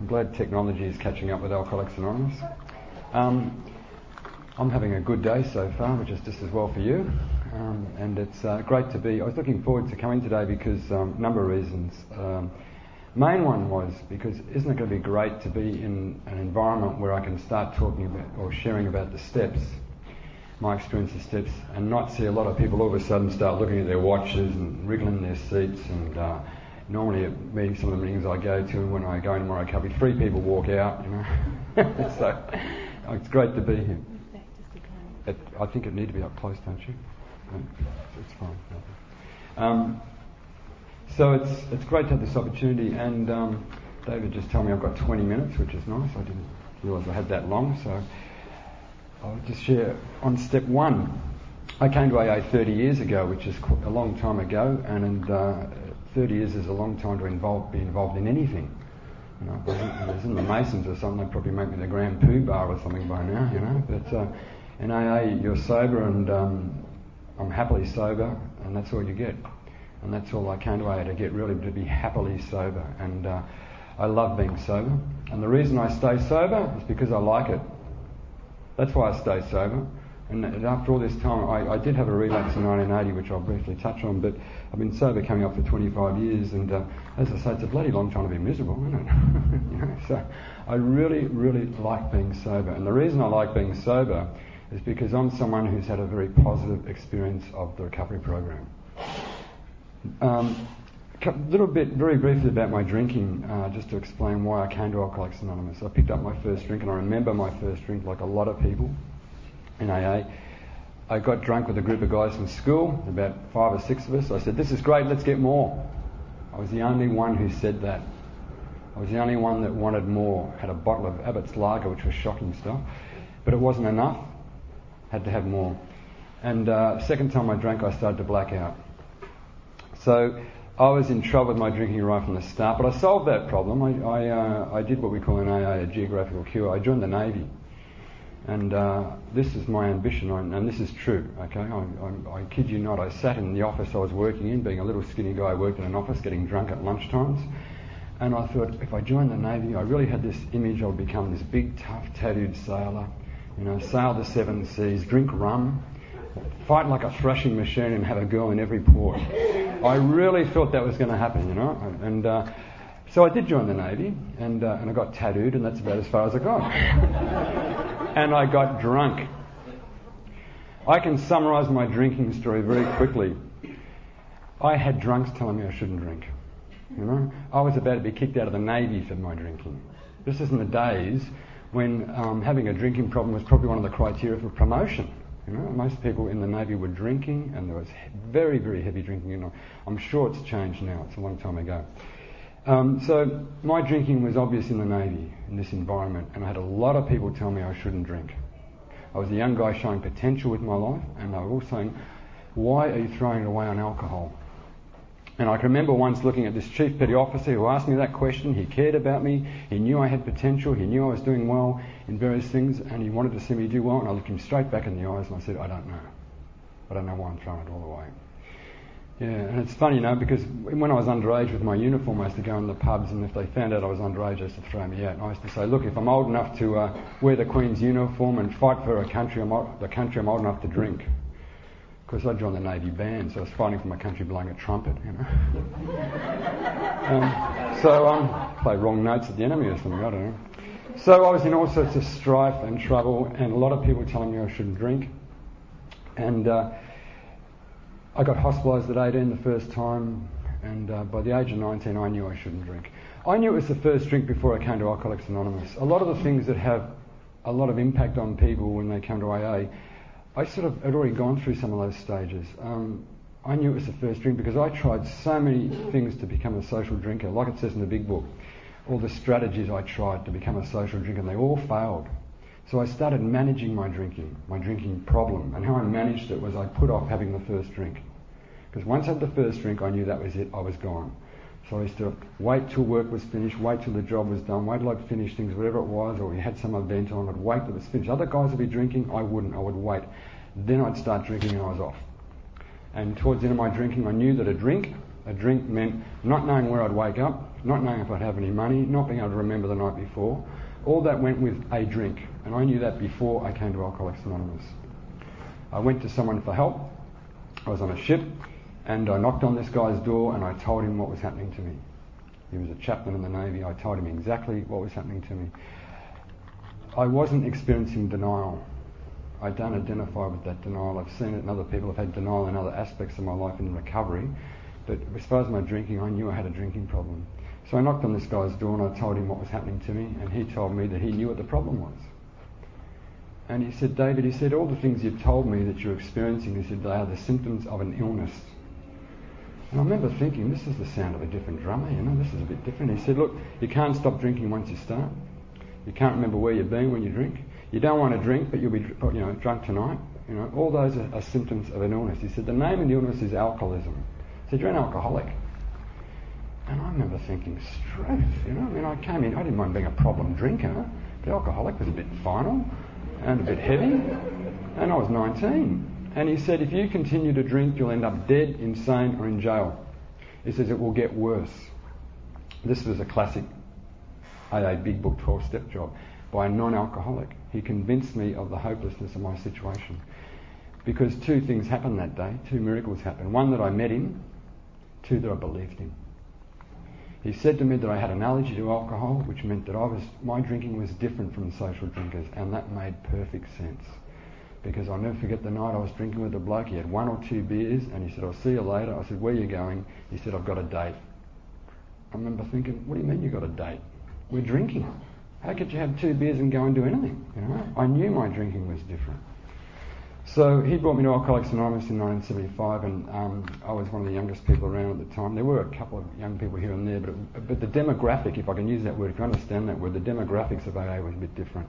I'm glad technology is catching up with Alcoholics Anonymous. I'm having a good day so far, which is just as well for you. And it's great to be... I was looking forward to coming today because a number of reasons. Main one was because isn't it going to be great to be in an environment where I can start talking about or sharing about the steps, my experience of steps, and not see a lot of people all of a sudden start looking at their watches and wriggling their seats. And normally at meetings, some of the meetings I go to, when I go into my recovery, 3 people walk out, you know. So it's great to be here. I think it needs to be up close, don't you? It's fine. So it's great to have this opportunity, and David just told me I've got 20 minutes, which is nice. I didn't realise I had that long, so I'll just share on step 1. I came to AA 30 years ago, which is a long time ago, and 30 years is a long time to be involved in anything. You know, if I was in the Masons or something, they'd probably make me the Grand Poobah or something by now, you know. But in AA, you're sober, and I'm happily sober, and that's all you get. And that's all I came to AA to get, really, to be happily sober. And I love being sober. And the reason I stay sober is because I like it. That's why I stay sober. And after all this time, I did have a relapse in 1980, which I'll briefly touch on, but I've been sober coming up for 25 years, and as I say, it's a bloody long time to be miserable, isn't it? You know, so I really, really like being sober. And the reason I like being sober is because I'm someone who's had a very positive experience of the recovery program. A little bit, very briefly, about my drinking, just to explain why I came to Alcoholics Anonymous. I picked up my first drink, and I remember my first drink like a lot of people in AA. I got drunk with a group of guys from school, about 5 or 6 of us. I said, "This is great, let's get more." I was the only one who said that. I was the only one that wanted more. Had a bottle of Abbott's Lager, which was shocking stuff, but it wasn't enough. Had to have more. And second time I drank, I started to black out. So I was in trouble with my drinking right from the start, but I solved that problem. I did what we call in AA a geographical cure. I joined the Navy. And this is my ambition, and this is true, okay? I kid you not. I sat in the office I was working in, being a little skinny guy, I worked in an office getting drunk at lunchtimes. And I thought, if I joined the Navy, I really had this image I would become this big, tough, tattooed sailor. You know, sail the 7 seas, drink rum, fight like a thrashing machine, and have a girl in every port. I really thought that was going to happen, you know. And so I did join the Navy, and I got tattooed, and that's about as far as I got. And I got drunk. I can summarise my drinking story very quickly. I had drunks telling me I shouldn't drink. You know, I was about to be kicked out of the Navy for my drinking. This is in the days when having a drinking problem was probably one of the criteria for promotion. You know, most people in the Navy were drinking, and there was very, very heavy drinking. You know, I'm sure it's changed now. It's a long time ago. So my drinking was obvious in the Navy, in this environment, and I had a lot of people tell me I shouldn't drink. I was a young guy showing potential with my life, and they were all saying, "Why are you throwing it away on alcohol?" And I can remember once looking at this chief petty officer who asked me that question. He cared about me. He knew I had potential. He knew I was doing well in various things, and he wanted to see me do well. And I looked him straight back in the eyes and I said, "I don't know. I don't know why I'm throwing it all away." Yeah, and it's funny, you know, because when I was underage with my uniform, I used to go in the pubs, and if they found out I was underage, they used to throw me out. And I used to say, "Look, if I'm old enough to wear the Queen's uniform and fight for the country, I'm old enough to drink." Of course, I joined the Navy band, so I was fighting for my country blowing a trumpet, you know. Play wrong notes at the enemy or something, I don't know. So I was in all sorts of strife and trouble, and a lot of people telling me I shouldn't drink. And I got hospitalised at 18 the first time, and by the age of 19 I knew I shouldn't drink. I knew it was the first drink before I came to Alcoholics Anonymous. A lot of the things that have a lot of impact on people when they come to AA, I sort of had already gone through some of those stages. I knew it was the first drink because I tried so many things to become a social drinker, like it says in the big book. All the strategies I tried to become a social drinker, and they all failed. So I started managing my drinking problem. And how I managed it was I put off having the first drink. Because once I had the first drink, I knew that was it, I was gone. So I used to wait till work was finished, wait till the job was done, wait till I'd finished things, whatever it was, or we had some event on, I'd wait till it was finished. Other guys would be drinking, I wouldn't, I would wait. Then I'd start drinking and I was off. And towards the end of my drinking, I knew that a drink A drink meant not knowing where I'd wake up, not knowing if I'd have any money, not being able to remember the night before. All that went with a drink, and I knew that before I came to Alcoholics Anonymous. I went to someone for help. I was on a ship, and I knocked on this guy's door and I told him what was happening to me. He was a chaplain in the Navy. I told him exactly what was happening to me. I wasn't experiencing denial. I don't identify with that denial. I've seen it in other people. I've had denial in other aspects of my life in recovery. But as far as my drinking, I knew I had a drinking problem. So I knocked on this guy's door and I told him what was happening to me, and he told me that he knew what the problem was. And he said, David, he said, all the things you've told me that you're experiencing, he said, they are the symptoms of an illness. And I remember thinking, this is the sound of a different drummer, this is a bit different. He said, look, you can't stop drinking once you start. You can't remember where you've been when you drink. You don't want to drink, but you'll be drunk tonight. All those are symptoms of an illness. He said, the name of the illness is alcoholism. He said, you're an alcoholic. And I remember thinking, strength, I came in, I didn't mind being a problem drinker, but alcoholic was a bit final and a bit heavy, and I was 19. And he said, if you continue to drink, you'll end up dead, insane, or in jail. He says it will get worse. This was a classic AA Big Book 12-step job by a non-alcoholic. He convinced me of the hopelessness of my situation. Because two things happened that day, two miracles happened. One, that I met him, two, that I believed him. He said to me that I had an allergy to alcohol, which meant that my drinking was different from social drinkers, and that made perfect sense. Because I'll never forget the night I was drinking with a bloke. He had 1 or 2 beers, and he said, I'll see you later. I said, where are you going? He said, I've got a date. I remember thinking, what do you mean you've got a date? We're drinking. How could you have 2 beers and go and do anything? I knew my drinking was different. So he brought me to Alcoholics Anonymous in 1975, and I was one of the youngest people around at the time. There were a couple of young people here and there, but the demographic, if I can use that word, if you understand that word, the demographics of AA was a bit different.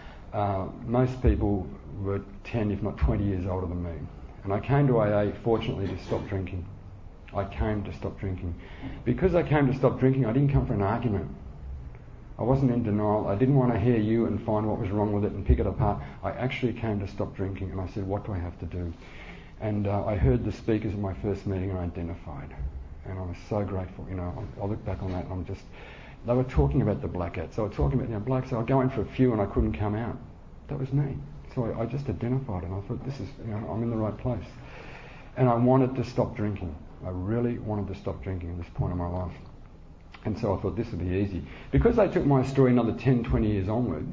Most people were 10, if not 20 years older than me. And I came to AA, fortunately, to stop drinking. I came to stop drinking. Because I came to stop drinking, I didn't come for an argument. I wasn't in denial. I didn't want to hear you and find what was wrong with it and pick it apart. I actually came to stop drinking, and I said, what do I have to do? And I heard the speakers at my first meeting and I identified. And I was so grateful. I look back on that and they were talking about the blackouts. They were talking about, blokes, so I go in for a few and I couldn't come out. That was me. So I just identified and I thought, this is, I'm in the right place. And I wanted to stop drinking. I really wanted to stop drinking at this point in my life. And so I thought this would be easy. Because they took my story another 10, 20 years onwards,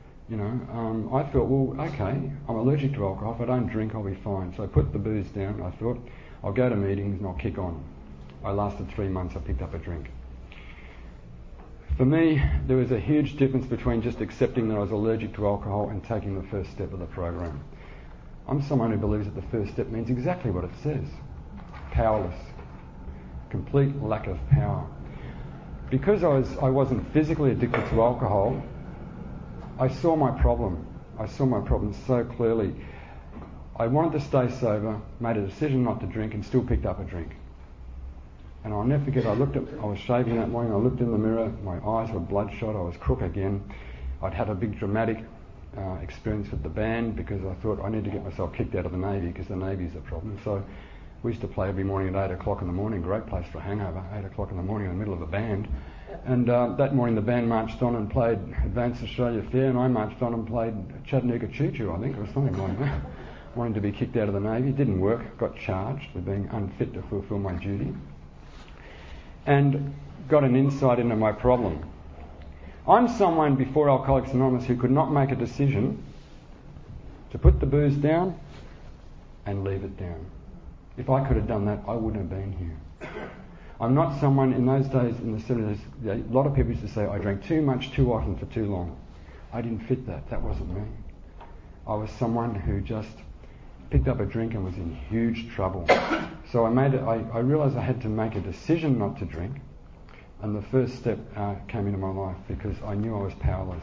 I thought, well, okay, I'm allergic to alcohol. If I don't drink, I'll be fine. So I put the booze down. I thought, I'll go to meetings and I'll kick on. I lasted 3 months. I picked up a drink. For me, there was a huge difference between just accepting that I was allergic to alcohol and taking the first step of the program. I'm someone who believes that the first step means exactly what it says. Powerless. Complete lack of power. Because I wasn't physically addicted to alcohol, I saw my problem. I saw my problem so clearly. I wanted to stay sober, made a decision not to drink, and still picked up a drink. And I'll never forget, I was shaving that morning, I looked in the mirror, my eyes were bloodshot, I was crook again. I'd had a big dramatic experience with the band because I thought I need to get myself kicked out of the Navy because the Navy's a problem. So we used to play every morning at 8 o'clock in the morning, great place for a hangover, 8 o'clock in the morning in the middle of a band. And that morning the band marched on and played Advance Australia Fair, and I marched on and played Chattanooga Choo Choo, I think, or something like that. Wanting to be kicked out of the Navy, didn't work, got charged with being unfit to fulfil my duty. And got an insight into my problem. I'm someone before Alcoholics Anonymous who could not make a decision to put the booze down and leave it down. If I could have done that, I wouldn't have been here. I'm not someone, in those days, in the 70s, a lot of people used to say I drank too much, too often, for too long. I didn't fit that. That wasn't me. I was someone who just picked up a drink and was in huge trouble. So I realised I had to make a decision not to drink, and the first step came into my life because I knew I was powerless.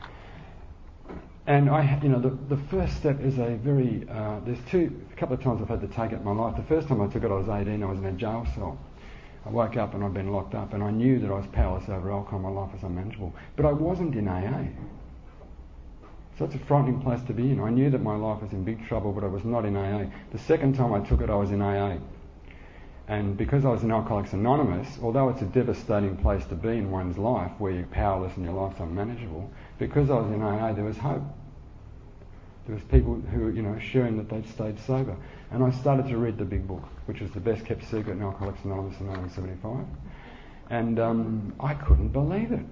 And the first step is a very, a couple of times I've had to take it in my life. The first time I took it, I was 18, I was in a jail cell. I woke up and I'd been locked up, and I knew that I was powerless over alcohol, my life was unmanageable. But I wasn't in AA. So it's a frightening place to be in. I knew that my life was in big trouble, but I was not in AA. The second time I took it, I was in AA. And because I was in Alcoholics Anonymous, although it's a devastating place to be in one's life, where you're powerless and your life's unmanageable, because I was in AA, there was hope. There was people who were, sharing that they'd stayed sober. And I started to read the big book, which was the best kept secret in Alcoholics Anonymous in 1975. And I couldn't believe it.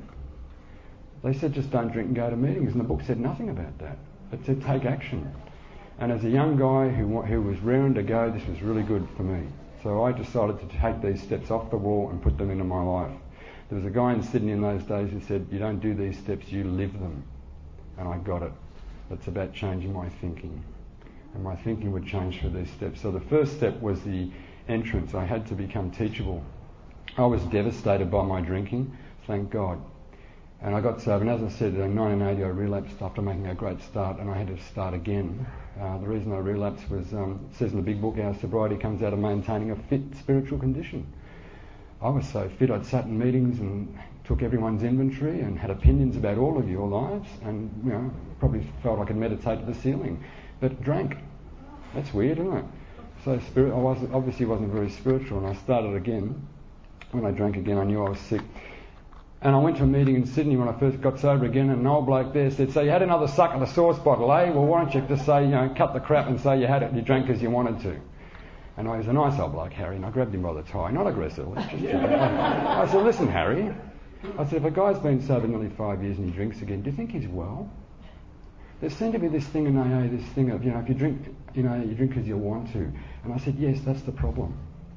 They said just don't drink and go to meetings, and the book said nothing about that. It said take action. And as a young guy who was raring to go, this was really good for me. So I decided to take these steps off the wall and put them into my life. There was a guy in Sydney in those days who said, you don't do these steps, you live them. And I got it. It's about changing my thinking. And my thinking would change through these steps. So the first step was the entrance. I had to become teachable. I was devastated by my drinking, thank God. And I got sober, and as I said, in 1980 I relapsed after making a great start, and I had to start again. The reason I relapsed was, it says in the big book, our sobriety comes out of maintaining a fit spiritual condition. I was so fit, I'd sat in meetings and took everyone's inventory and had opinions about all of your lives, and probably felt I could meditate to the ceiling, but drank. That's weird, isn't it? So I obviously wasn't very spiritual, and I started again. When I drank again, I knew I was sick. And I went to a meeting in Sydney when I first got sober again, and an old bloke there said, so you had another suck at the sauce bottle, eh? Well, why don't you just say, cut the crap and say you had it, you drank because you wanted to. And I was a nice old bloke, Harry, and I grabbed him by the tie, not aggressively, just I said, listen, Harry, I said, if a guy's been sober nearly 5 years and he drinks again, do you think he's well? There seemed to be this thing in AA, this thing of, if you drink, you drink because you want to. And I said, yes, that's the problem.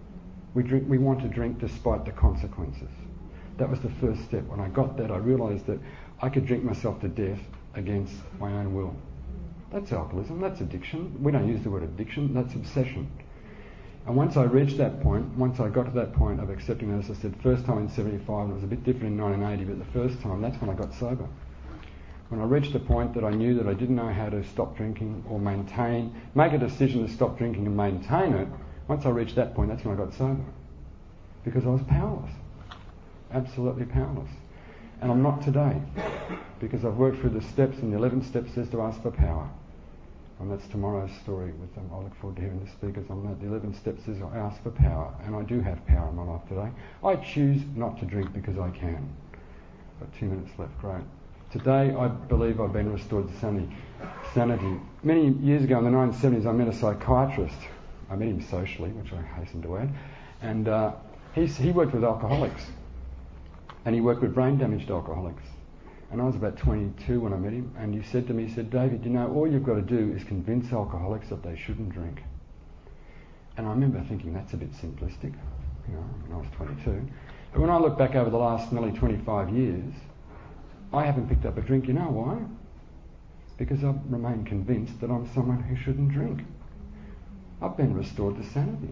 We want to drink despite the consequences. That was the first step. When I got that, I realised that I could drink myself to death against my own will. That's alcoholism, that's addiction. We don't use the word addiction, that's obsession. And once I reached that point, once I got to that point of accepting that, as I said, first time in 75, and it was a bit different in 1980, but the first time, that's when I got sober. When I reached the point that I knew that I didn't know how to stop drinking or make a decision to stop drinking and maintain it, once I reached that point, that's when I got sober. Because I was powerless. Absolutely powerless. And I'm not today, because I've worked through the steps, and the 11th step says to ask for power. And that's tomorrow's story with them. I look forward to hearing the speakers on that. The 11th step says I ask for power, and I do have power in my life today. I choose not to drink because I can. Got 2 minutes left, great. Today I believe I've been restored to sanity. Many years ago in the 1970s I met a psychiatrist. I met him socially, which I hasten to add, and he worked with alcoholics. And he worked with brain damaged alcoholics. And I was about 22 when I met him, and he said to me, David, all you've got to do is convince alcoholics that they shouldn't drink. And I remember thinking, that's a bit simplistic, when I was 22. But when I look back over the last nearly 25 years, I haven't picked up a drink. You know why? Because I've remained convinced that I'm someone who shouldn't drink. I've been restored to sanity,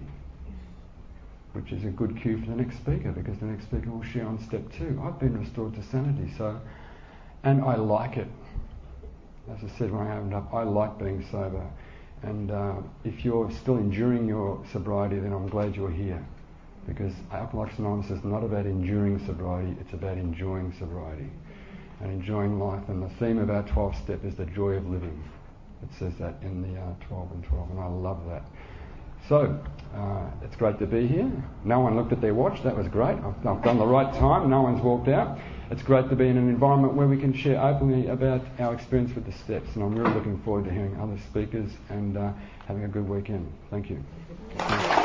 which is a good cue for the next speaker, because the next speaker will share on step 2. I've been restored to sanity, and I like it. As I said when I opened up, I like being sober. And if you're still enduring your sobriety, then I'm glad you're here. Because Alcoholics Anonymous is not about enduring sobriety, it's about enjoying sobriety and enjoying life. And the theme of our 12th step is the joy of living. It says that in the 12 and 12, and I love that. So, it's great to be here. No one looked at their watch, that was great. I've done the right time, no one's walked out. It's great to be in an environment where we can share openly about our experience with the steps, and I'm really looking forward to hearing other speakers and having a good weekend. Thank you.